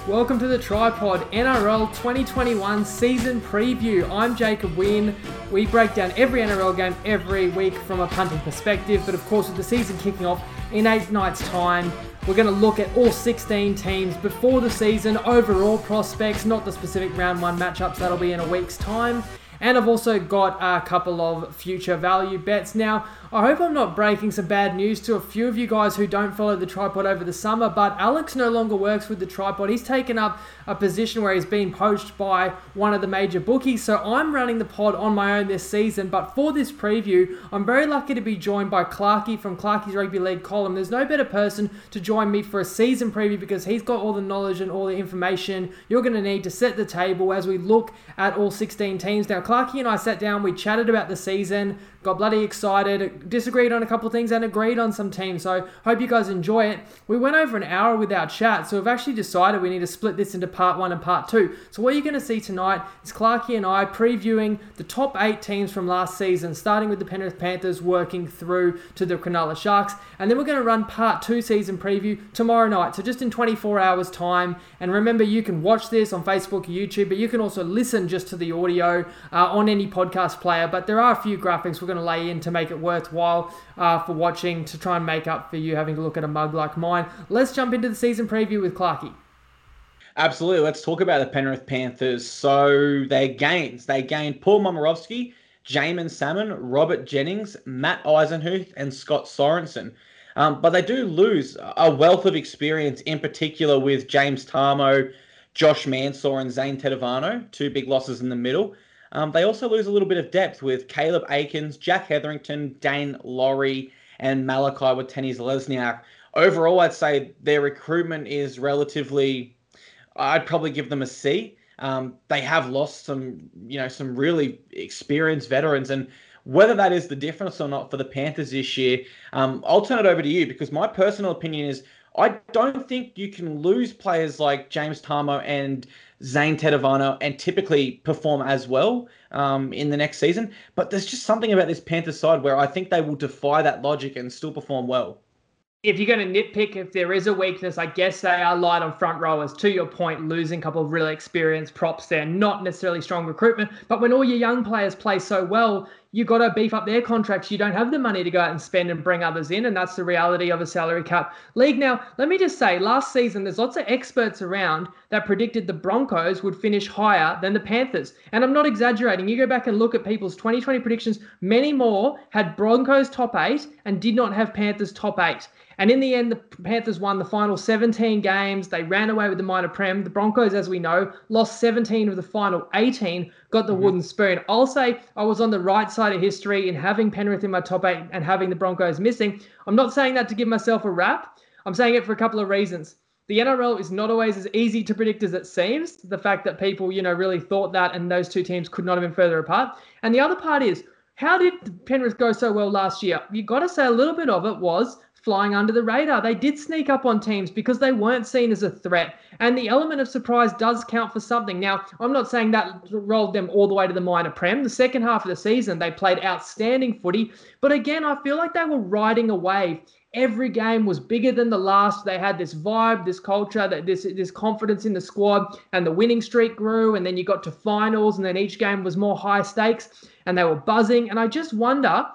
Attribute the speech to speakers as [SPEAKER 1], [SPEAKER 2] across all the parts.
[SPEAKER 1] Welcome to the Tripod NRL 2021 season preview. I'm Jacob Wynn. We break down every NRL game every week from a punting perspective, but of course with the season kicking off in 8 nights' time, we're going to look at all 16 teams before the season, overall prospects, not the specific round 1 matchups, that'll be in a week's time. And I've also got a couple of future value bets. Now, I hope I'm not breaking some bad news to a few of you guys who don't follow the Tripod over the summer, but Alex no longer works with the Tripod. He's taken up a position where he's been poached by one of the major bookies, so I'm running the pod on my own this season. But for this preview, I'm very lucky to be joined by Clarky from Clarky's Rugby League column. There's no better person to join me for a season preview because he's got all the knowledge and all the information you're going to need to set the table as we look at all 16 teams. Now, Clarky and I sat down, we chatted about the season, got bloody excited, disagreed on a couple of things and agreed on some teams, so hope you guys enjoy it. We went over an hour with our chat, so we've actually decided we need to split this into part 1 and part 2. So what you're going to see tonight is Clarky and I previewing the top 8 teams from last season, starting with the Penrith Panthers, working through to the Cronulla Sharks, and then we're going to run part 2 season preview tomorrow night, so just in 24 hours time. And remember, you can watch this on Facebook or YouTube, but you can also listen just to the audio on any podcast player, but there are a few graphics we're going to lay in to make it worthwhile for watching, to try and make up for you having to look at a mug like mine. Let's jump into the season preview with Clarky.
[SPEAKER 2] Absolutely. Let's talk about the Penrith Panthers. So they gained Paul Momirovski, Jaeman Salmon, Robert Jennings, Matt Eisenhuth, and Scott Sorensen. But they do lose a wealth of experience, in particular with James Tarmo, Josh Mansour, and Zane Tedovano, 2 big losses in the middle. They also lose a little bit of depth with Caleb Aikens, Jack Hetherington, Dane Laurie, and Malachi Watene-Zelezniak. Overall, I'd say their recruitment is relatively, I'd probably give them a C. They have lost some really experienced veterans, and whether that is the difference or not for the Panthers this year, I'll turn it over to you, because my personal opinion is I don't think you can lose players like James Tarmo and Zane Tedovano and typically perform as well in the next season. But there's just something about this Panthers side where I think they will defy that logic and still perform well.
[SPEAKER 1] If you're going to nitpick, if there is a weakness, I guess they are light on front rowers. To your point, losing a couple of really experienced props there, not necessarily strong recruitment. But when all your young players play so well, you got to beef up their contracts. You don't have the money to go out and spend and bring others in, and that's the reality of a salary cap league. Now, let me just say, last season, there's lots of experts around that predicted the Broncos would finish higher than the Panthers. And I'm not exaggerating. You go back and look at people's 2020 predictions, many more had Broncos top 8 and did not have Panthers top 8. And in the end, the Panthers won the final 17 games. They ran away with the minor prem. The Broncos, as we know, lost 17 of the final 18, got the wooden spoon. I'll say I was on the right side of history in having Penrith in my top 8 and having the Broncos missing. I'm not saying that to give myself a rap. I'm saying it for a couple of reasons. The NRL is not always as easy to predict as it seems. The fact that people, really thought that, and those 2 teams could not have been further apart. And the other part is, how did Penrith go so well last year? You got to say a little bit of it was flying under the radar. They did sneak up on teams because they weren't seen as a threat. And the element of surprise does count for something. Now, I'm not saying that rolled them all the way to the minor prem. The second half of the season, they played outstanding footy. But again, I feel like they were riding a wave. Every game was bigger than the last. They had this vibe, this culture, this confidence in the squad, and the winning streak grew. And then you got to finals, and then each game was more high stakes, and they were buzzing. And I just wonder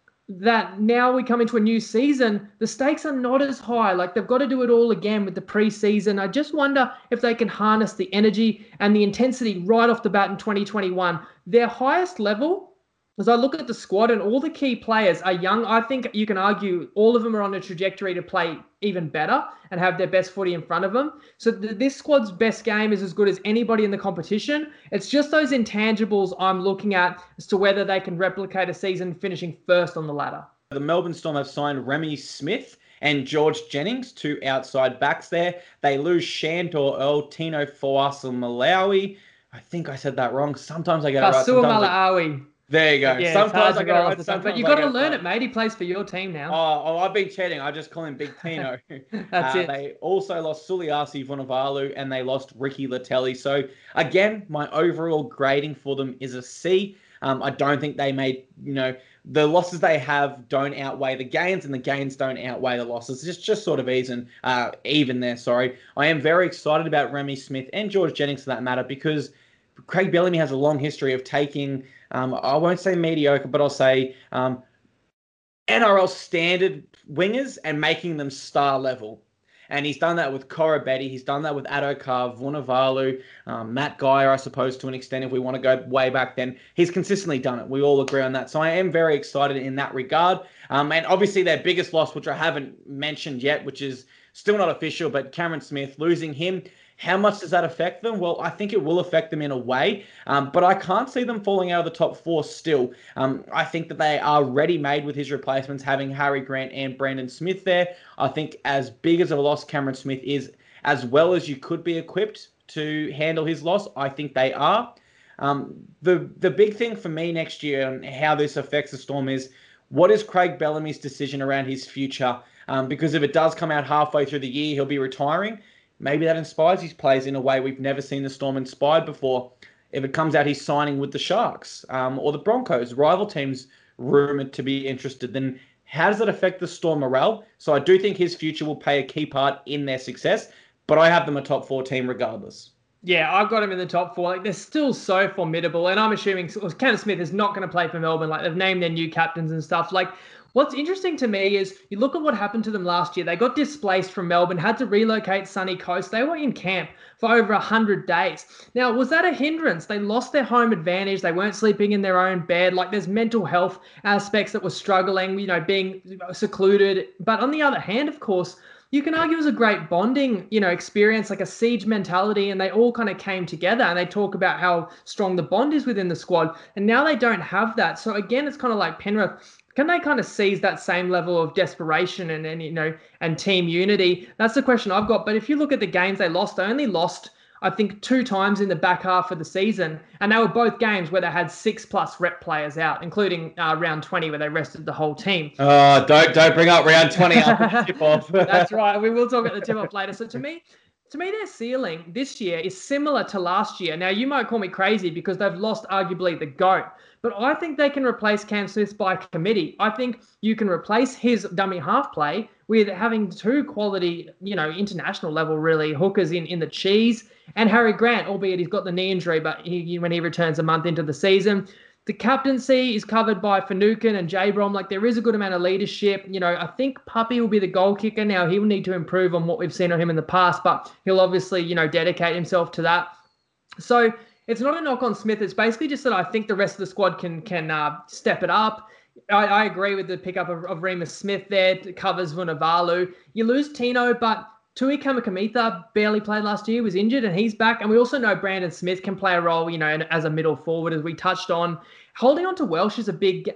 [SPEAKER 1] that now we come into a new season, the stakes are not as high. Like, they've got to do it all again with the preseason. I just wonder if they can harness the energy and the intensity right off the bat in 2021. Their highest level, as I look at the squad and all the key players are young, I think you can argue all of them are on a trajectory to play even better and have their best footy in front of them. So this squad's best game is as good as anybody in the competition. It's just those intangibles I'm looking at as to whether they can replicate a season finishing first on the ladder.
[SPEAKER 2] The Melbourne Storm have signed Remy Smith and George Jennings, 2 outside backs there. They lose Shandor Earl, Tino Fa'asuamaleaui. I think I said that wrong. Sometimes I get it right.
[SPEAKER 1] Fa'asuamaleaui.
[SPEAKER 2] There you go.
[SPEAKER 1] Yeah,
[SPEAKER 2] sometimes I get it right.
[SPEAKER 1] But you've got to learn it, mate. He plays for your team now.
[SPEAKER 2] Oh, I've been cheating. I just call him Big Tino.
[SPEAKER 1] That's it.
[SPEAKER 2] They also lost Suliasi Vunivalu and they lost Ricky Latelli. So, again, my overall grading for them is a C. I don't think they made, the losses they have don't outweigh the gains, and the gains don't outweigh the losses. It's just sort of even there. Sorry, I am very excited about Remy Smith and George Jennings for that matter, because Craig Bellamy has a long history of taking, I won't say mediocre, but I'll say NRL standard wingers and making them star level. And he's done that with Corabetti. He's done that with Addo-Carr, Vunivalu, Matt Geyer, I suppose, to an extent, if we want to go way back then. He's consistently done it. We all agree on that. So I am very excited in that regard. And obviously their biggest loss, which I haven't mentioned yet, which is still not official, but Cameron Smith, losing him. How much does that affect them? Well, I think it will affect them in a way, but I can't see them falling out of the top four still. I think that they are ready-made with his replacements, having Harry Grant and Brandon Smith there. I think as big as a loss Cameron Smith is, as well as you could be equipped to handle his loss, I think they are. The big thing for me next year and how this affects the Storm is, what is Craig Bellamy's decision around his future? Because if it does come out halfway through the year, he'll be retiring. Maybe that inspires his players in a way we've never seen the Storm inspired before. If it comes out he's signing with the Sharks or the Broncos, rival teams rumoured to be interested, then how does that affect the Storm morale? So I do think his future will play a key part in their success, but I have them a top 4 team regardless.
[SPEAKER 1] Yeah, I've got him in the top 4. Like, they're still so formidable, and I'm assuming Cameron Smith is not going to play for Melbourne. Like, they've named their new captains and stuff. Like, what's interesting to me is you look at what happened to them last year. They got displaced from Melbourne, had to relocate Sunny Coast. They were in camp for over 100 days. Now, was that a hindrance? They lost their home advantage. They weren't sleeping in their own bed. Like, there's mental health aspects that were struggling, being secluded. But on the other hand, of course, you can argue it was a great bonding, experience, like a siege mentality, and they all kind of came together, and they talk about how strong the bond is within the squad, and now they don't have that. So again, it's kind of like Penrith. Can they kind of seize that same level of desperation and team unity? That's the question I've got. But if you look at the games they only lost, I think, 2 times in the back half of the season, and they were both games where they had 6+ rep players out, including round 20 where they rested the whole team.
[SPEAKER 2] Oh, don't bring up round 20 after the tip-off.
[SPEAKER 1] That's right. We will talk about the tip-off later. So to me, their ceiling this year is similar to last year. Now, you might call me crazy because they've lost arguably the GOAT, but I think they can replace Cam Smith by committee. I think you can replace his dummy half play with having 2 quality, international level, really, hookers in the cheese, and Harry Grant, albeit he's got the knee injury, but when he returns a month into the season. The captaincy is covered by Finucane and J-Brom. Like, there is a good amount of leadership. I think Puppy will be the goal kicker. Now, he will need to improve on what we've seen of him in the past, but he'll obviously, dedicate himself to that. So it's not a knock on Smith. It's basically just that I think the rest of the squad can step it up. I agree with the pickup of Remus Smith there. It covers Vunivalu. You lose Tino, but Tui Kamikamica barely played last year, was injured, and he's back. And we also know Brandon Smith can play a role, as a middle forward, as we touched on. Holding on to Welsh is a big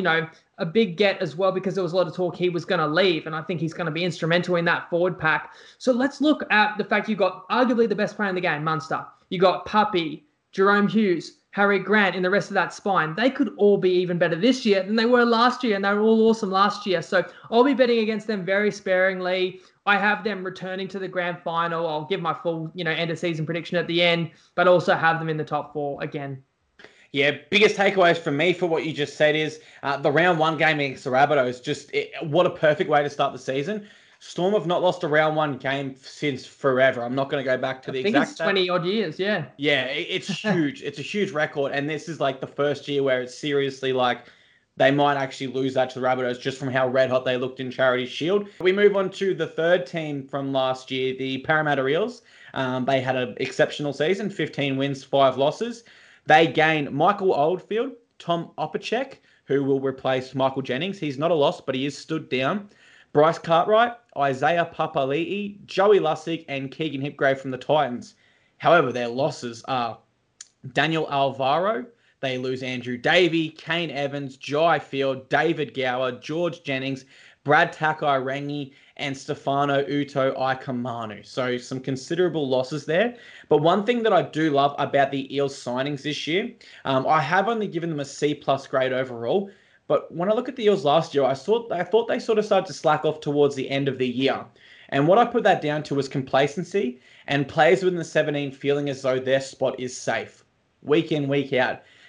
[SPEAKER 1] get as well, because there was a lot of talk he was going to leave, and I think he's going to be instrumental in that forward pack. So let's look at the fact you've got arguably the best player in the game, Munster. You got Puppy, Jerome Hughes, Harry Grant in the rest of that spine. They could all be even better this year than they were last year, and they were all awesome last year. So I'll be betting against them very sparingly. I have them returning to the grand final. I'll give my full, end of season prediction at the end, but also have them in the top 4 again.
[SPEAKER 2] Yeah, biggest takeaways from me for what you just said is the round 1 game against the Rabbitohs. What a perfect way to start the season. Storm have not lost a round 1 game since forever. I'm not going to go back to the exact. I think
[SPEAKER 1] it's 20 odd years, yeah.
[SPEAKER 2] Yeah, it's huge. It's a huge record, and this is like the first year where it's seriously like they might actually lose that to the Rabbitohs just from how red hot they looked in Charity Shield. We move on to the third team from last year, the Parramatta Eels. They had an exceptional season, 15 wins, 5 losses. They gained Michael Oldfield, Tom Opacek, who will replace Michael Jennings. He's not a loss, but he is stood down. Bryce Cartwright, Isaiah Papali'i, Joey Lussick, and Keegan Hipgrave from the Titans. However, their losses are Daniel Alvaro. They lose Andrew Davey, Kane Evans, Jai Field, David Gower, George Jennings, Brad Takai-Rangi, and Stefano Uto Ikamanu. So some considerable losses there. But one thing that I do love about the Eels signings this year, I have only given them a C+ grade overall. But when I look at the Eels last year, I thought they sort of started to slack off towards the end of the year. And what I put that down to was complacency and players within the 17 feeling as though their spot is safe week in, week out.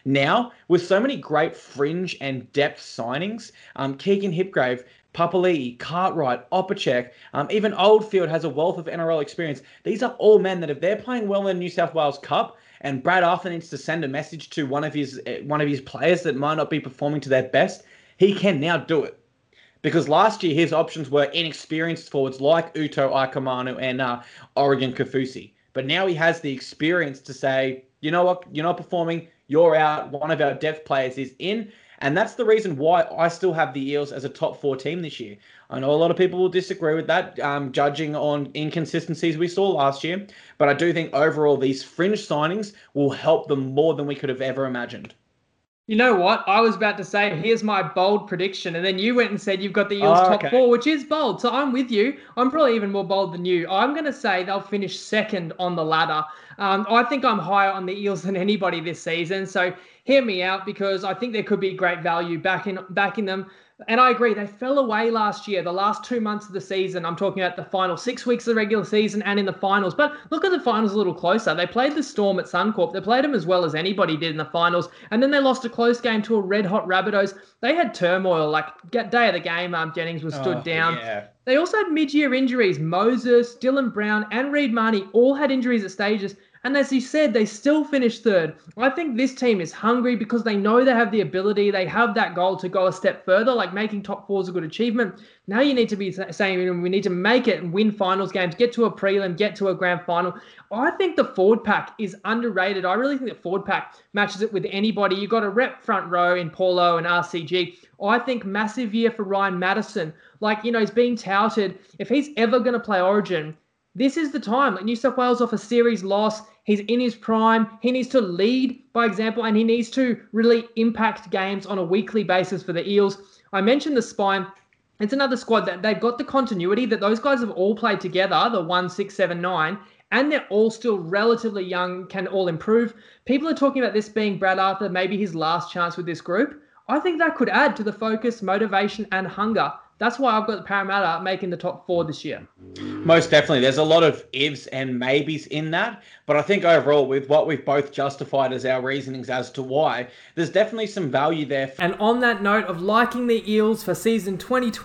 [SPEAKER 2] Now, with so many great fringe and depth signings, Keegan Hipgrave, Papali'i, Cartwright, Opacek, even Oldfield has a wealth of NRL experience. These are all men that if they're playing well in the New South Wales Cup and Brad Arthur needs to send a message to one of his players that might not be performing to their best, he can now do it. Because last year his options were inexperienced forwards like Uto Aikamanu and Oregon Kafusi. But now he has the experience to say, you know what, you're not performing, you're out, one of our depth players is in. And that's the reason why I still have the Eels as a top 4 team this year. I know a lot of people will disagree with that, judging on inconsistencies we saw last year. But I do think overall these fringe signings will help them more than we could have ever imagined.
[SPEAKER 1] You know what? I was about to say, here's my bold prediction. And then you went and said you've got the Eels top 4, which is bold. So I'm with you. I'm probably even more bold than you. I'm going to say they'll finish second on the ladder. I think I'm higher on the Eels than anybody this season. So hear me out, because I think there could be great value backing them. And I agree, they fell away last year, the last 2 months of the season. I'm talking about the final 6 weeks of the regular season and in the finals. But look at the finals a little closer. They played the Storm at Suncorp. They played them as well as anybody did in the finals. And then they lost a close game to a red-hot Rabbitohs. They had turmoil. Like, day of the game, Jennings was stood down.
[SPEAKER 2] Yeah.
[SPEAKER 1] They also had mid-year injuries. Moses, Dylan Brown, and Reed Marnie all had injuries at stages. And as you said, they still finished third. I think this team is hungry because they know they have the ability. They have that goal to go a step further, like making top 4 is a good achievement. Now you need to be saying we need to make it and win finals games, get to a prelim, get to a grand final. I think the forward pack is underrated. I really think the forward pack matches it with anybody. You've got a rep front row in Paulo and RCG. I think massive year for Ryan Madison. He's being touted. If he's ever going to play Origin, this is the time. New South Wales off a series loss. He's in his prime. He needs to lead by example, and he needs to really impact games on a weekly basis for the Eels. I mentioned the spine. It's another squad that they've got the continuity that those guys have all played together, the 1, 6, 7, 9, and they're all still relatively young, can all improve. People are talking about this being Brad Arthur, maybe his last chance with this group. I think that could add to the focus, motivation, and hunger. That's why I've got the Parramatta making the top 4 this year.
[SPEAKER 2] Most definitely. There's a lot of ifs and maybes in that. But I think overall, with what we've both justified as our reasonings as to why, there's definitely some value there.
[SPEAKER 1] And on that note of liking the Eels for season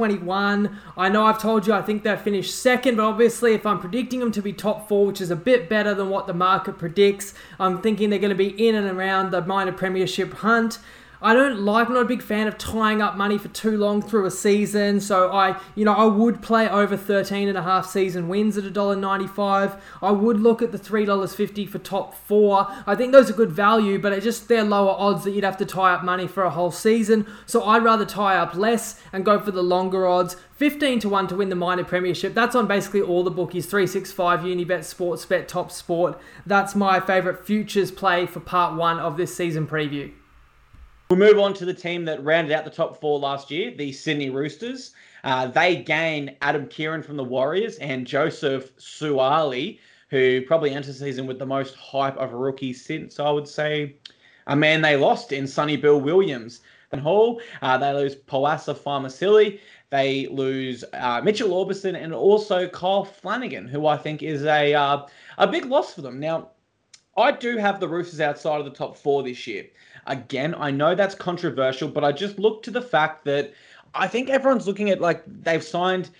[SPEAKER 1] 2021, I know I've told you I think they'll finish second, but obviously if I'm predicting them to be top 4, which is a bit better than what the market predicts, I'm thinking they're going to be in and around the minor premiership hunt. I'm not a big fan of tying up money for too long through a season. So I would play over 13.5 season wins at $1.95. I would look at the $3.50 for top 4. I think those are good value, but they're lower odds that you'd have to tie up money for a whole season. So I'd rather tie up less and go for the longer odds. 15-1 to win the minor premiership. That's on basically all the bookies. 365, Unibet, Sportsbet, Top Sport. That's my favourite futures play for part 1 of this season preview.
[SPEAKER 2] We'll move on to the team that rounded out the top 4 last year, the Sydney Roosters. They gain Adam Keighran from the Warriors and Joseph Suaalii, who probably enters the season with the most hype of a rookie since, I would say, a man they lost in Sonny Bill Williams. And Hall, they lose Poasa Farmasili. They lose Mitchell Orbison and also Kyle Flanagan, who I think is a big loss for them. Now, I do have the Roosters outside of the top 4 this year. Again, I know that's controversial, but I just look to the fact that I think everyone's looking at, they've signed...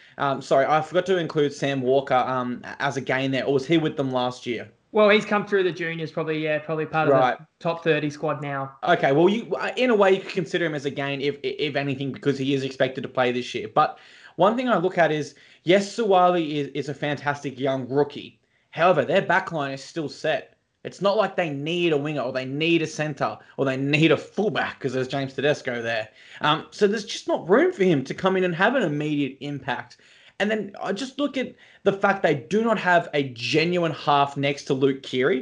[SPEAKER 2] I forgot to include Sam Walker as a gain there. Or was he with them last year?
[SPEAKER 1] Well, he's come through the juniors, probably part of the top 30 squad now.
[SPEAKER 2] Okay, well, in a way, you could consider him as a gain, if anything, because he is expected to play this year. But one thing I look at is, yes, Suaalii is a fantastic young rookie. However, their backline is still set. It's not like they need a winger or they need a centre or they need a fullback because there's James Tedesco there. So there's just not room for him to come in and have an immediate impact. And then I just look at the fact they do not have a genuine half next to Luke Keary.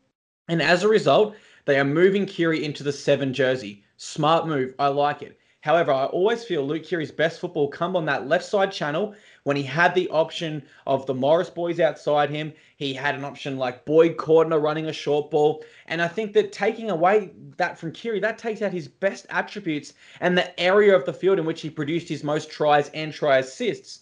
[SPEAKER 2] And as a result, they are moving Keary into the 7 jersey. Smart move. I like it. However, I always feel Luke Keary's best football come on that left side channel when he had the option of the Morris boys outside him. He had an option like Boyd Cordner running a short ball. And I think that taking away that from Keary, that takes out his best attributes and the area of the field in which he produced his most tries and try assists.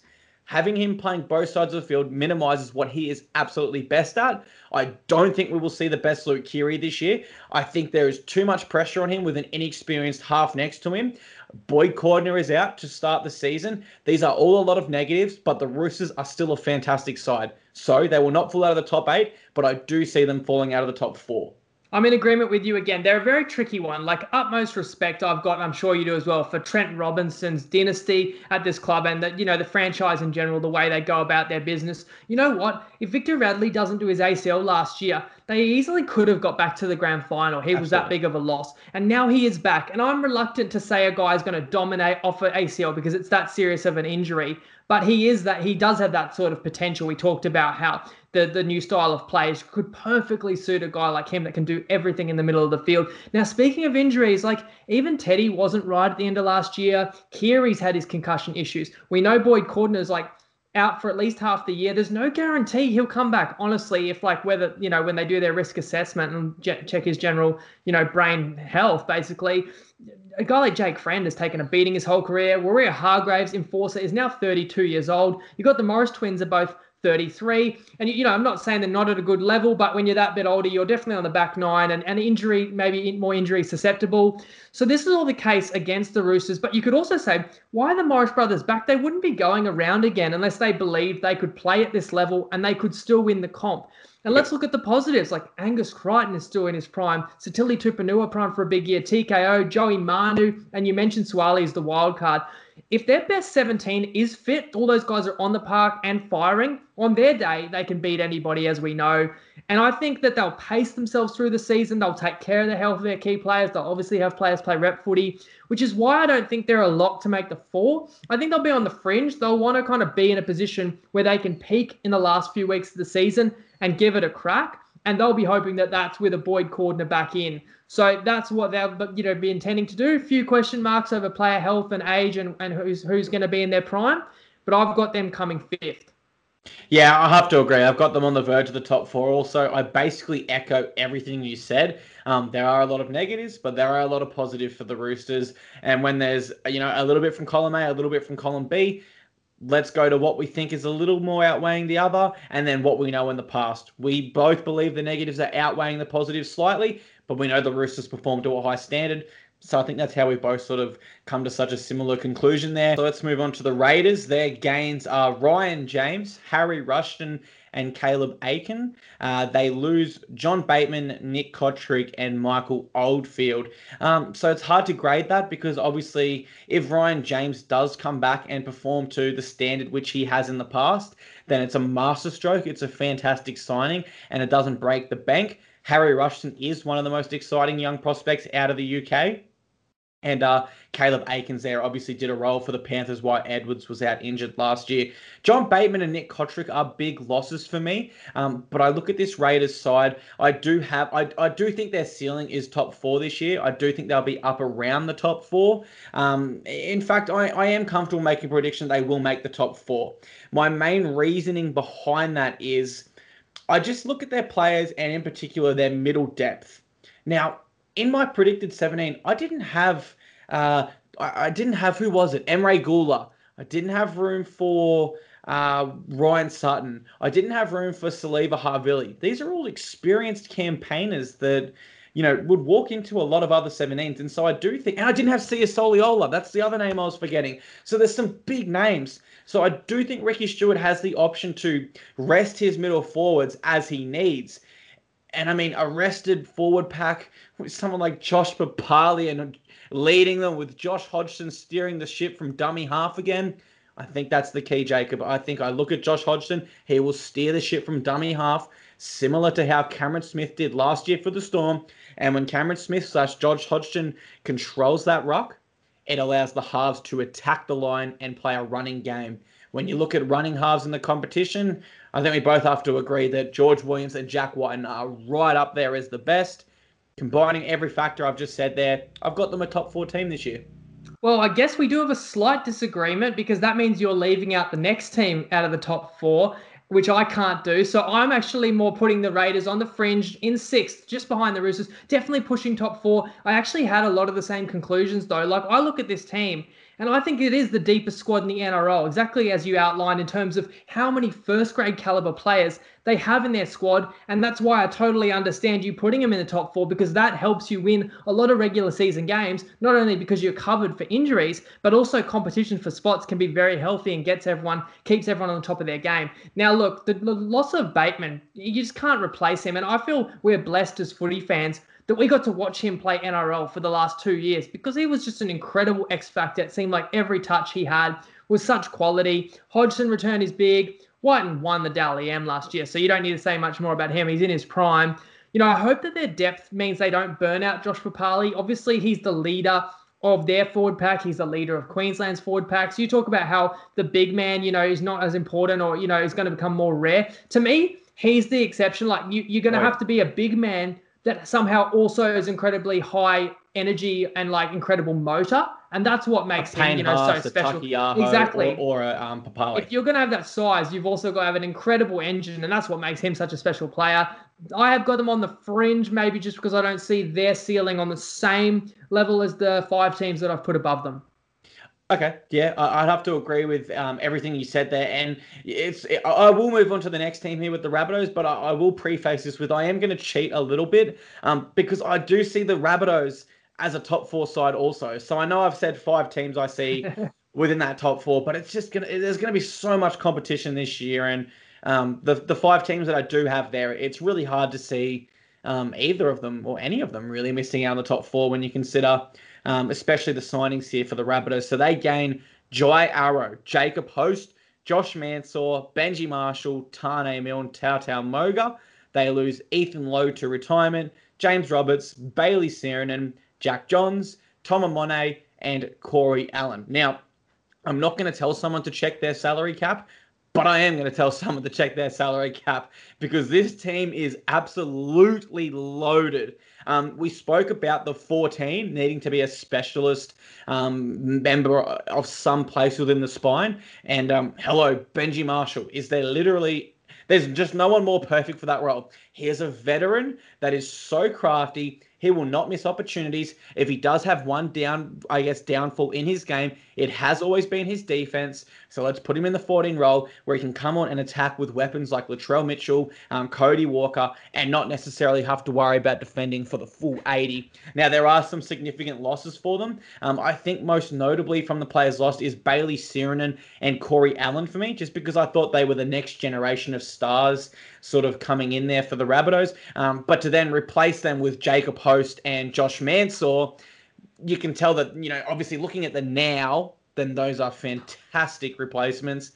[SPEAKER 2] Having him playing both sides of the field minimises what he is absolutely best at. I don't think we will see the best Luke Keary this year. I think there is too much pressure on him with an inexperienced half next to him. Boyd Cordner is out to start the season. These are all a lot of negatives, but the Roosters are still a fantastic side. So they will not fall out of the top 8, but I do see them falling out of the top 4.
[SPEAKER 1] I'm in agreement with you again. They're a very tricky one. Like, utmost respect I've got, and I'm sure you do as well, for Trent Robinson's dynasty at this club and the franchise in general, the way they go about their business. You know what? If Victor Radley doesn't do his ACL last year, they easily could have got back to the grand final. He was that big of a loss. And now he is back. And I'm reluctant to say a guy's going to dominate off an ACL because it's that serious of an injury. But he does have that sort of potential. We talked about how the new style of play could perfectly suit a guy like him that can do everything in the middle of the field. Now, speaking of injuries, like even Teddy wasn't right at the end of last year. Keary's had his concussion issues. We know Boyd Cordner's out for at least half the year. There's no guarantee he'll come back, honestly, if whether, when they do their risk assessment and check his general, brain health, basically. A guy like Jake Friend has taken a beating his whole career. Warrior Hargraves, enforcer, is now 32 years old. You've got the Morris twins are both 33. And, I'm not saying they're not at a good level, but when you're that bit older, you're definitely on the back nine and injury, maybe more injury susceptible. So this is all the case against the Roosters. But you could also say, why are the Morris brothers back? They wouldn't be going around again unless they believed they could play at this level and they could still win the comp. And let's look at the positives, like Angus Crichton is still in his prime, Satili Tupanua prime for a big year, TKO, Joey Manu, and you mentioned Suwali as the wild card. If their best 17 is fit, all those guys are on the park and firing, on their day, they can beat anybody, as we know. And I think that they'll pace themselves through the season. They'll take care of the health of their key players. They'll obviously have players play rep footy, which is why I don't think they're a lock to make the 4. I think they'll be on the fringe. They'll want to kind of be in a position where they can peak in the last few weeks of the season and give it a crack. And they'll be hoping that that's with a Boyd Cordner back in. So that's what they'll be intending to do. A few question marks over player health and age and who's going to be in their prime. But I've got them coming 5th.
[SPEAKER 2] Yeah, I have to agree. I've got them on the verge of the top 4 also. I basically echo everything you said. There are a lot of negatives, but there are a lot of positives for the Roosters. And when there's, a little bit from column A, a little bit from column B, let's go to what we think is a little more outweighing the other, and then what we know in the past. We both believe the negatives are outweighing the positives slightly, but we know the Roosters perform to a high standard. So I think that's how we both sort of come to such a similar conclusion there. So let's move on to the Raiders. Their gains are Ryan James, Harry Rushton, and Caleb Aiken. They lose John Bateman, Nick Kotrick, and Michael Oldfield. So it's hard to grade that because obviously if Ryan James does come back and perform to the standard which he has in the past, then it's a masterstroke. It's a fantastic signing and it doesn't break the bank. Harry Rushton is one of the most exciting young prospects out of the UK. And Caleb Aikens there obviously did a role for the Panthers while Edwards was out injured last year. John Bateman and Nick Kotrick are big losses for me. But I look at this Raiders side. I do think their ceiling is top 4 this year. I do think they'll be up around the top 4. In fact, I am comfortable making a prediction they will make the top 4. My main reasoning behind that is I just look at their players and in particular their middle depth. Now, in my predicted 17, I didn't have, who was it? Emre Gula. I didn't have room for Ryan Sutton. I didn't have room for Saliva Havili. These are all experienced campaigners that, would walk into a lot of other 17s. And so I do think, and I didn't have Sia Soliola. That's the other name I was forgetting. So there's some big names. So I do think Ricky Stewart has the option to rest his middle forwards as he needs. And I mean, a rested forward pack with someone like Josh Papali and leading them with Josh Hodgson steering the ship from dummy half again. I think that's the key, Jacob. I think I look at Josh Hodgson. He will steer the ship from dummy half, similar to how Cameron Smith did last year for the Storm. And when Cameron Smith / Josh Hodgson controls that ruck, it allows the halves to attack the line and play a running game. When you look at running halves in the competition, I think we both have to agree that George Williams and Jack Whiten are right up there as the best. Combining every factor I've just said there, I've got them a top 4 team this year.
[SPEAKER 1] Well, I guess we do have a slight disagreement because that means you're leaving out the next team out of the top 4, which I can't do. So I'm actually more putting the Raiders on the fringe in 6th, just behind the Roosters, definitely pushing top 4. I actually had a lot of the same conclusions though. Like I look at this team And I think it is the deepest squad in the NRL, exactly as you outlined in terms of how many first-grade caliber players they have in their squad. And that's why I totally understand you putting them in the top 4, because that helps you win a lot of regular season games, not only because you're covered for injuries, but also competition for spots can be very healthy and keeps everyone on the top of their game. Now, look, the loss of Bateman, you just can't replace him. And I feel we're blessed as footy fans that we got to watch him play NRL for the last 2 years, because he was just an incredible X factor. It seemed like every touch he had was such quality. Hodgson return is big. Whiten won the Dally M last year, so you don't need to say much more about him. He's in his prime. I hope that their depth means they don't burn out Josh Papali. Obviously, he's the leader of their forward pack. He's the leader of Queensland's forward pack. So you talk about how the big man, is not as important, or, is going to become more rare. To me, he's the exception. Like, you're going to have to be a big man that somehow also is incredibly high energy and like incredible motor, and that's what makes him, so special.
[SPEAKER 2] Exactly. Or a Papali.
[SPEAKER 1] If you're going to have that size, you've also got to have an incredible engine, and that's what makes him such a special player. I have got them on the fringe, maybe just because I don't see their ceiling on the same level as the 5 teams that I've put above them.
[SPEAKER 2] Okay, yeah, I'd have to agree with everything you said there, and I will move on to the next team here with the Rabbitohs, but I will preface this with I am going to cheat a little bit because I do see the Rabbitohs as a top 4 side also. So I know I've said 5 teams I see within that top 4, but it's just there's going to be so much competition this year, and the 5 teams that I do have there, it's really hard to see either of them or any of them really missing out on the top 4 when you consider. Especially the signings here for the Rabbitohs. So they gain Jai Arrow, Jacob Host, Josh Mansour, Benji Marshall, Tane Milne, Tautau Moga. They lose Ethan Lowe to retirement, James Roberts, Bailey Sirenen, Jack Johns, Tom Amone, and Corey Allen. Now, I'm not going to tell someone to check their salary cap, but I am going to tell someone to check their salary cap because this team is absolutely loaded. We spoke about the 14 needing to be a specialist member of some place within the spine. And hello, Benji Marshall. There's just no one more perfect for that role. He is a veteran that is so crafty. He will not miss opportunities. If he does have one downfall in his game, it has always been his defense. So let's put him in the 14 role where he can come on and attack with weapons like Latrell Mitchell, Cody Walker, and not necessarily have to worry about defending for the full 80. Now, there are some significant losses for them. I think most notably from the players lost is Bailey Sirenen and Corey Allen for me, just because I thought they were the next generation of stars sort of coming in there for the Rabbitohs. But to then replace them with Jacob Host and Josh Mansour, you can tell that, obviously looking at the now, then those are fantastic replacements.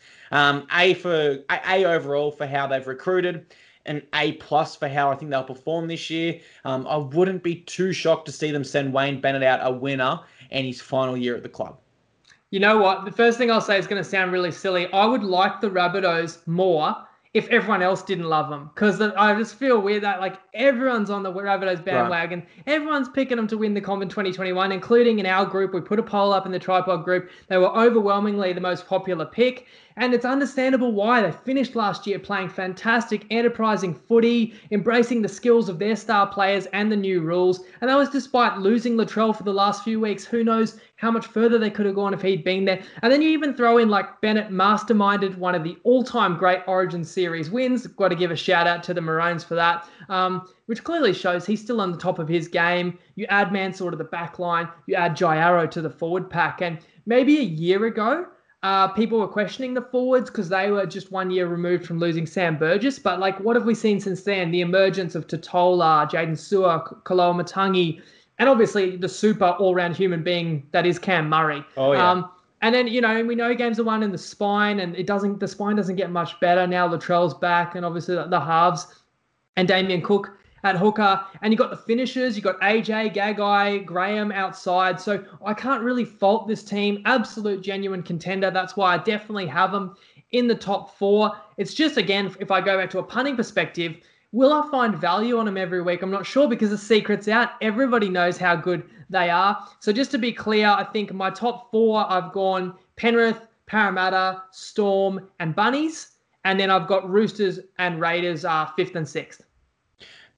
[SPEAKER 2] A overall for how they've recruited, an A+ for how I think they'll perform this year. I wouldn't be too shocked to see them send Wayne Bennett out a winner in his final year at the club.
[SPEAKER 1] You know what? The first thing I'll say is going to sound really silly. I would like the Rabbitohs more if everyone else didn't love them, because I just feel weird that like everyone's on the Rabbitohs bandwagon. Right. Everyone's picking them to win the comp in 2021, including in our group. We put a poll up in the Tripod group. They were overwhelmingly the most popular pick. And it's understandable why. They finished last year playing fantastic, enterprising footy, embracing the skills of their star players and the new rules. And that was despite losing Latrell for the last few weeks. Who knows how much further they could have gone if he'd been there. And then you even throw in like Bennett masterminded one of the all-time great Origin Series wins. Got to give a shout out to the Maroons for that, which clearly shows he's still on the top of his game. You add Mansour to the back line. You add Jai Arrow to the forward pack. And maybe a year ago, people were questioning the forwards because they were just 1 year removed from losing Sam Burgess. But like, what have we seen since then? The emergence of Totola, Jaden Sewer, Kaloa Matangi, and obviously the super all-round human being that is Cam Murray.
[SPEAKER 2] Oh, yeah.
[SPEAKER 1] And then, we know games are won in the spine, and the spine doesn't get much better. Now Latrell's back, and obviously the halves and Damien Cook at hooker. And you got the finishers. You got AJ, Gagai, Graham outside. So I can't really fault this team. Absolute genuine contender. That's why I definitely have them in the top 4. It's just, again, if I go back to a punting perspective, will I find value on them every week? I'm not sure because the secret's out. Everybody knows how good they are. So just to be clear, I think my top 4, I've gone Penrith, Parramatta, Storm, and Bunnies. And then I've got Roosters and Raiders 5th and 6th.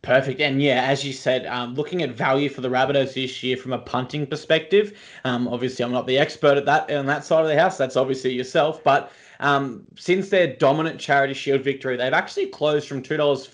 [SPEAKER 2] Perfect. And yeah, as you said, looking at value for the Rabbitohs this year from a punting perspective, obviously I'm not the expert at that on that side of the house. That's obviously yourself. But since their dominant Charity Shield victory, they've actually closed from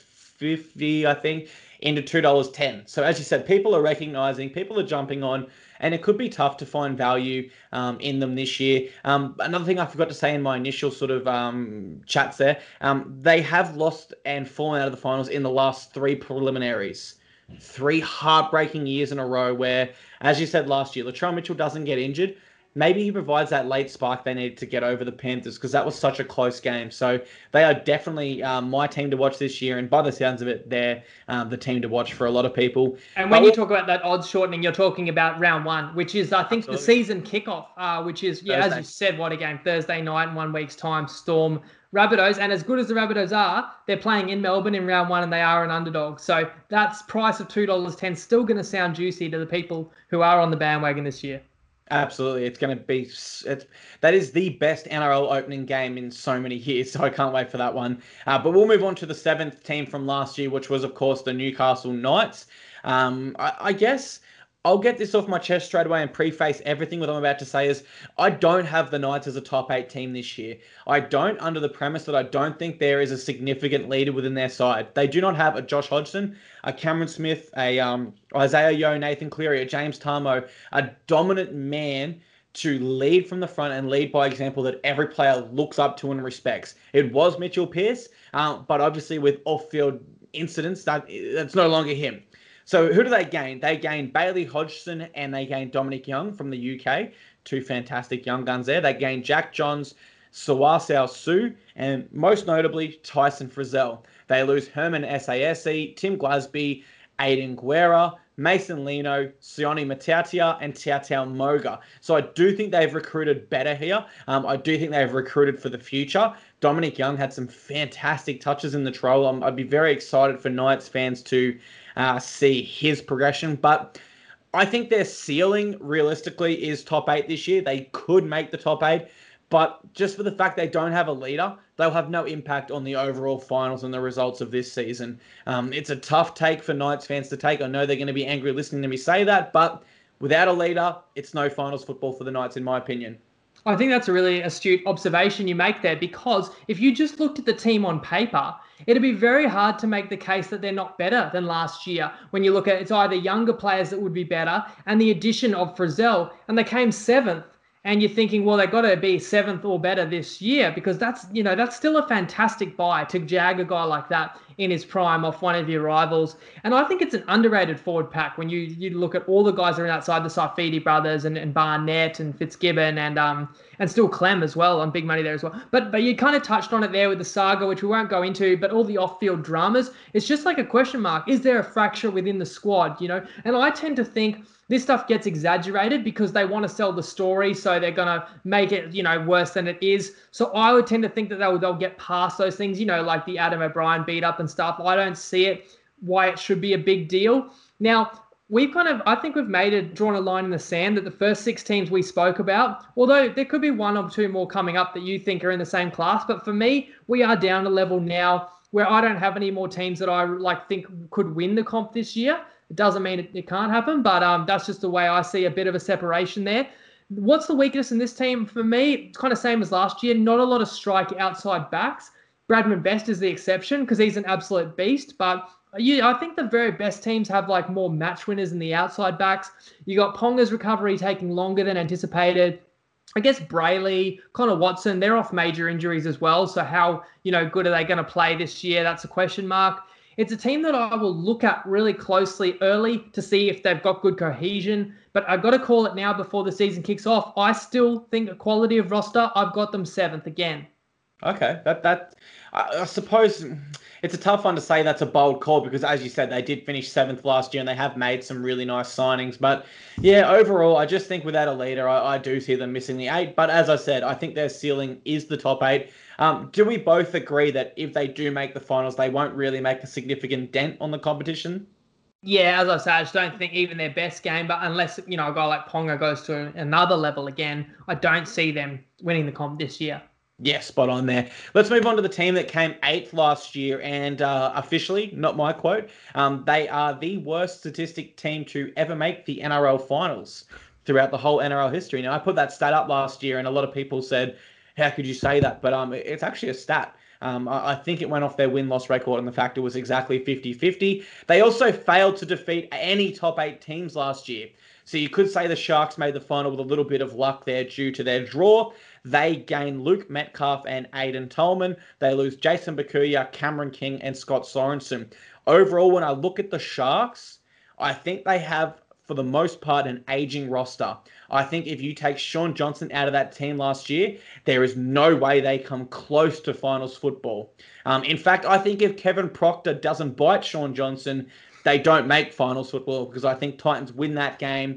[SPEAKER 2] $2.50, I think, into $2.10. So as you said, people are recognizing, people are jumping on, and it could be tough to find value in them this year. Another thing I forgot to say in my initial sort of chats there, they have lost and fallen out of the finals in the last 3 preliminaries. 3 heartbreaking years in a row where, as you said last year, Latrell Mitchell doesn't get injured. Maybe he provides that late spark they need to get over the Panthers, because that was such a close game. So they are definitely my team to watch this year. And by the sounds of it, they're the team to watch for a lot of people.
[SPEAKER 1] And when you talk about that odds shortening, you're talking about round 1, which is, I think,
[SPEAKER 2] Absolutely.
[SPEAKER 1] the season kickoff, which is, yeah,
[SPEAKER 2] Thursday.
[SPEAKER 1] as you said, what a game. Thursday night in 1 week's time, Storm Rabbitohs. And as good as the Rabbitohs are, they're playing in Melbourne in round 1 and they are an underdog. So that's price of $2.10 still going to sound juicy to the people who are on the bandwagon this year.
[SPEAKER 2] Absolutely. It's going to be, that is the best NRL opening game in so many years. So I can't wait for that one. But we'll move on to the 7th team from last year, which was, of course, the Newcastle Knights. I guess I'll get this off my chest straight away and preface everything what I'm about to say is I don't have the Knights as a top 8 team this year. I don't, under the premise that I don't think there is a significant leader within their side. They do not have a Josh Hodgson, a Cameron Smith, a Isaiah Yeo, Nathan Cleary, a James Tarmo, a dominant man to lead from the front and lead by example that every player looks up to and respects. It was Mitchell Pearce, but obviously with off-field incidents, that's no longer him. So who do they gain? They gain Bailey Hodgson and they gain Dominic Young from the UK. 2 fantastic young guns there. They gain Jack Johns, Suwasau Su, and most notably Tyson Frizzell. They lose Herman Sase, Tim Glasby, Aiden Guerra, Mason Lino, Sione Matautia, and Tautau Moga. So I do think they've recruited better here. I do think they've recruited for the future. Dominic Young had some fantastic touches in the trial. I'd be very excited for Knights fans to see his progression. But I think their ceiling, realistically, is top 8 this year. They could make the top 8. But just for the fact they don't have a leader, they'll have no impact on the overall finals and the results of this season. It's a tough take for Knights fans to take. I know they're going to be angry listening to me say that, but without a leader, it's no finals football for the Knights, in my opinion.
[SPEAKER 1] I think that's a really astute observation you make there, because if you just looked at the team on paper, it'd be very hard to make the case that they're not better than last year. When you look at it's either younger players that would be better and the addition of Frizzell, and they came 7th. And you're thinking, well, they've got to be 7th or better this year, because that's still a fantastic buy to jag a guy like that in his prime off one of your rivals. And I think it's an underrated forward pack when you look at all the guys that are outside the Saifidi brothers and Barnett and Fitzgibbon and still Clem as well on big money there as well. But you kind of touched on it there with the saga, which we won't go into, but all the off-field dramas. It's just like a question mark. Is there a fracture within the squad, And I tend to think this stuff gets exaggerated because they want to sell the story, so they're going to make it, worse than it is. So I would tend to think that they'll get past those things, like the Adam O'Brien beat up and stuff. I don't see it, why it should be a big deal. Now, I think we've drawn a line in the sand that the first 6 teams we spoke about, although there could be 1 or 2 more coming up that you think are in the same class, but for me, we are down a level now where I don't have any more teams that I think could win the comp this year. It doesn't mean it can't happen, but that's just the way I see a bit of a separation there. What's the weakness in this team? For me, it's kind of same as last year. Not a lot of strike outside backs. Bradman Best is the exception because he's an absolute beast. But I think the very best teams have more match winners in the outside backs. You got Ponga's recovery taking longer than anticipated. I guess Brayley, Connor Watson, they're off major injuries as well. So how good are they going to play this year? That's a question mark. It's a team that I will look at really closely early to see if they've got good cohesion. But I've got to call it now before the season kicks off. I still think a quality of roster, I've got them 7th again.
[SPEAKER 2] Okay, I suppose it's a tough one to say that's a bold call because, as you said, they did finish 7th last year and they have made some really nice signings. But yeah, overall, I just think without a leader, I do see them missing the 8. But as I said, I think their ceiling is the top 8. Do we both agree that if they do make the finals, they won't really make a significant dent on the competition?
[SPEAKER 1] Yeah, as I say, I just don't think even their best game, but unless, a guy like Ponga goes to another level again, I don't see them winning the comp this year.
[SPEAKER 2] Yeah, spot on there. Let's move on to the team that came eighth last year, and officially, not my quote, they are the worst statistic team to ever make the NRL finals throughout the whole NRL history. Now, I put that stat up last year, and a lot of people said, "How could you say that?" But it's actually a stat. I think it went off their win-loss record, and the fact it was exactly 50-50. They also failed to defeat any top 8 teams last year. So you could say the Sharks made the final with a little bit of luck there due to their draw. They gain Luke Metcalf and Aiden Tolman. They lose Jason Bakuya, Cameron King, and Scott Sorensen. Overall, when I look at the Sharks, I think they have, for the most part, an aging roster. I think if you take Shaun Johnson out of that team last year, there is no way they come close to finals football. In fact, I think if Kevin Proctor doesn't bite Shaun Johnson, they don't make finals football, because I think Titans win that game.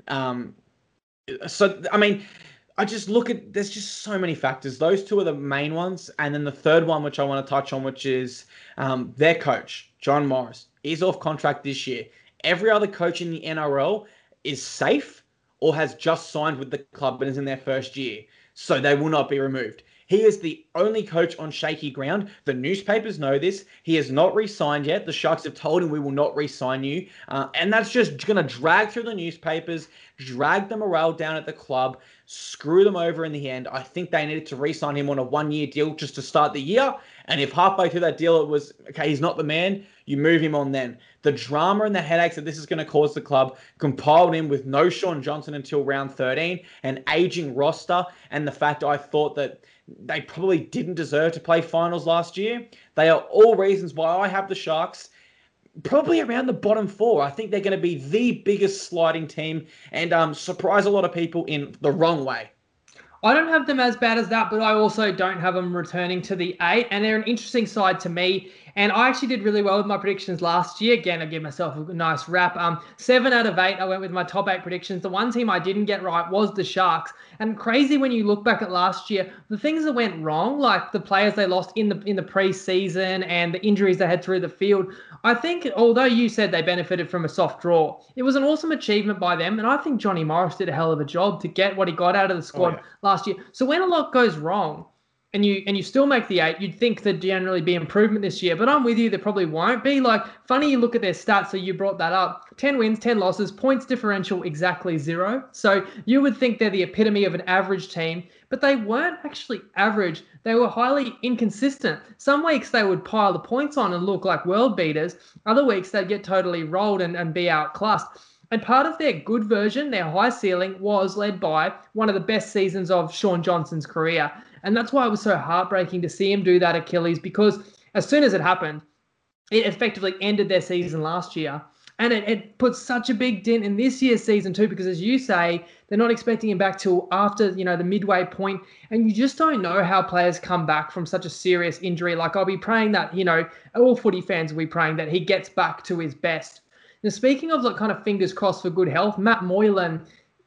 [SPEAKER 2] I just look at, there's just so many factors. Those two are the main ones. And then the third one, which I want to touch on, which is their coach, John Morris, is off contract this year. Every other coach in the NRL is safe or has just signed with the club and is in their first year. So they will not be removed. He is the only coach on shaky ground. The newspapers know this. He has not re-signed yet. The Sharks have told him, we will not re-sign you. And that's just going to drag through the newspapers, drag the morale down at the club, screw them over in the end. I think they needed to re-sign him on a 1-year deal just to start the year. And if halfway through that deal it was, okay, he's not the man, you move him on then. The drama and the headaches that this is going to cause the club, compiled in with no Shaun Johnson until round 13, an aging roster, and the fact I thought that they probably didn't deserve to play finals last year. They are all reasons why I have the Sharks probably around the bottom 4. I think they're going to be the biggest sliding team and surprise a lot of people in the wrong way.
[SPEAKER 1] I don't have them as bad as that, but I also don't have them returning to the 8, and they're an interesting side to me. And I actually did really well with my predictions last year. Again, I give myself a nice wrap. 7 out of 8, I went with my top 8 predictions. The one team I didn't get right was the Sharks. And crazy when you look back at last year, the things that went wrong, like the players they lost in the pre-season and the injuries they had through the field, I think, although you said they benefited from a soft draw, it was an awesome achievement by them. And I think Johnny Morris did a hell of a job to get what he got out of the squad last year. So when a lot goes wrong, and you still make the 8, you'd think there'd generally be improvement this year. But I'm with you, there probably won't be. Like, funny you look at their stats, so you brought that up. 10 wins, 10 losses, points differential exactly 0. So you would think they're the epitome of an average team, but they weren't actually average. They were highly inconsistent. Some weeks they would pile the points on and look like world beaters. Other weeks they'd get totally rolled and be outclassed. And part of their good version, their high ceiling, was led by one of the best seasons of Shaun Johnson's career. And that's why it was so heartbreaking to see him do that Achilles, because as soon as it happened, it effectively ended their season last year. And it put such a big dent in this year's season too, because as you say, they're not expecting him back till after, the midway point. And you just don't know how players come back from such a serious injury. Like, I'll be praying that, all footy fans will be praying that he gets back to his best. Now, speaking of kind of fingers crossed for good health, Matt Moylan,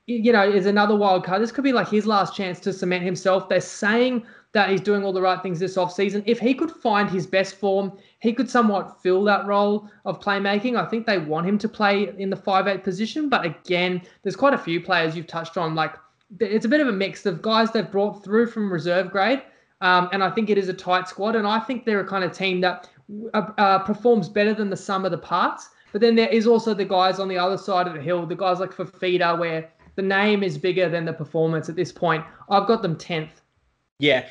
[SPEAKER 1] is another wild card. This could be like his last chance to cement himself. They're saying that he's doing all the right things this offseason. If he could find his best form, he could somewhat fill that role of playmaking. I think they want him to play in the 5'8" position. But again, there's quite a few players you've touched on. Like, it's a bit of a mix of guys they've brought through from reserve grade. And I think it is a tight squad. And I think they're a kind of team that performs better than the sum of the parts. But then there is also the guys on the other side of the hill, the guys like Fafita, where the name is bigger than the performance at this point. I've got them 10th.
[SPEAKER 2] Yeah,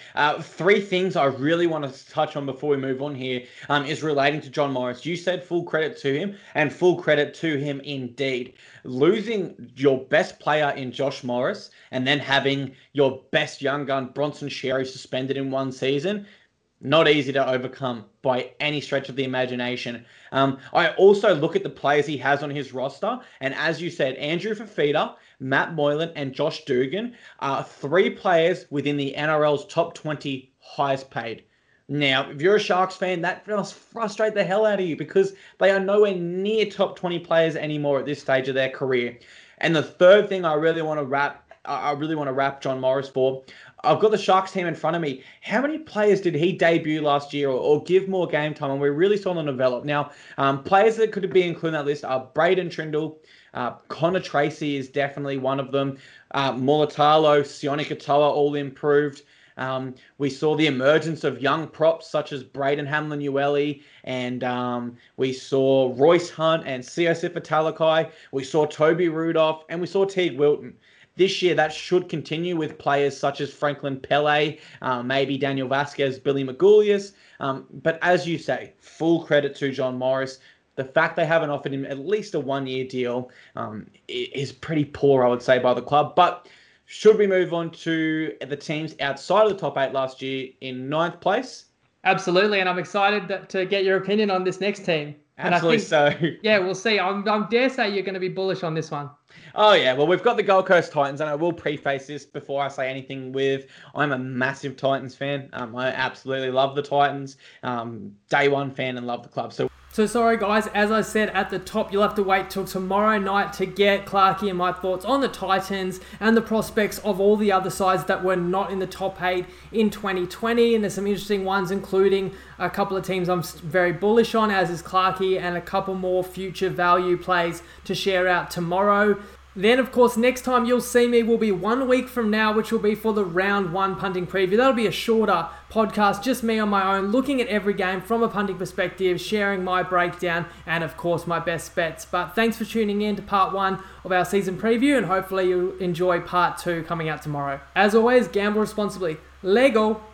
[SPEAKER 2] 3 things I really want to touch on before we move on here is relating to John Morris. You said full credit to him, and full credit to him indeed. Losing your best player in Josh Morris and then having your best young gun, Bronson Xerri, suspended in one season, not easy to overcome by any stretch of the imagination. I also look at the players he has on his roster, and as you said, Andrew Fafita, Matt Moylan, and Josh Dugan are 3 players within the NRL's top 20 highest paid. Now, if you're a Sharks fan, that must frustrate the hell out of you, because they are nowhere near top 20 players anymore at this stage of their career. And the third thing I really want to wrap John Morris for, I've got the Sharks team in front of me. How many players did he debut last year or give more game time, and we really saw them develop? Now, players that could be included in that list are Braden Trindle, Connor Tracy is definitely one of them, Mulatalo, Sione Katoa, all improved. We saw the emergence of young props such as Braden Hamlin-Uele, and we saw Royce Hunt and Siosifa Talakai. We saw Toby Rudolph, and we saw Teague Wilton. This year, that should continue with players such as Franklin Pele, maybe Daniel Vasquez, Billy Magoulias. But as you say, full credit to John Morris. The fact they haven't offered him at least a one-year deal is pretty poor, I would say, by the club. But should we move on to the teams outside of the top 8 last year in 9th place?
[SPEAKER 1] Absolutely, and I'm excited to get your opinion on this next team.
[SPEAKER 2] Absolutely so.
[SPEAKER 1] Yeah, we'll see. I dare say you're going to be bullish on this one.
[SPEAKER 2] Oh, yeah. Well, we've got the Gold Coast Titans, and I will preface this before I say anything with I'm a massive Titans fan. I absolutely love the Titans. Day one fan and love the club.
[SPEAKER 1] So sorry guys, as I said at the top, you'll have to wait till tomorrow night to get Clarkey and my thoughts on the Titans and the prospects of all the other sides that were not in the top 8 in 2020. And there's some interesting ones, including a couple of teams I'm very bullish on, as is Clarkey, and a couple more future value plays to share out tomorrow. Then, of course, next time you'll see me will be 1 week from now, which will be for the round 1 punting preview. That'll be a shorter podcast, just me on my own, looking at every game from a punting perspective, sharing my breakdown, and of course, my best bets. But thanks for tuning in to part 1 of our season preview, and hopefully you'll enjoy part 2 coming out tomorrow. As always, gamble responsibly. Lego!